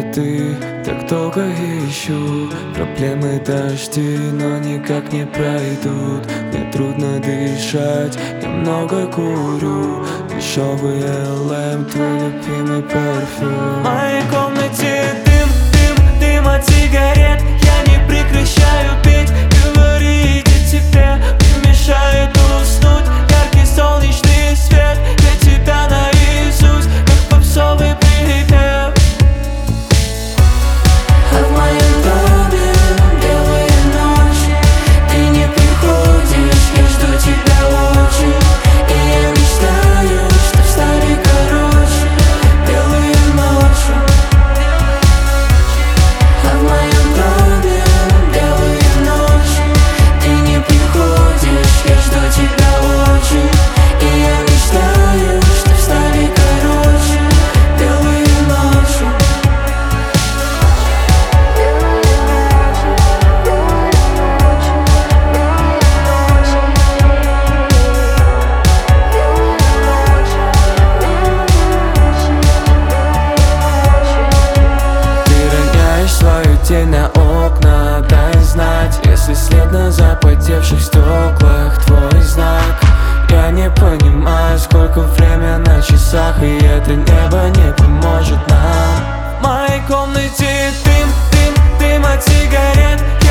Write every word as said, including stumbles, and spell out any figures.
где ты, так долго ищу. Проблемы дожди, но никак не пройдут. Мне трудно дышать, я много курю. Дешевый эл эм, твой любимый парфюм. В моей комнате дым, дым, дым от сигарет. Я не прекращаю петь, говорить о тебе мне мешает уснуть. Яркий солнечный свет, я тебя наизусть, как попсовый припев. А в моем доме белые ночи, ты не приходишь, я жду тебя очень. И я мечтаю, чтоб стали короче белые ночи. А в моем доме белые ночи, ты не приходишь, я жду тебя очень. И я мечтаю, чтоб стали короче белые ночи. Свою тень на окна, дай знать, если след на запотевших стеклах твой знак. Я не понимаю, сколько время на часах, и это небо не поможет нам. В моей комнате дым, дым, дым от сигарет.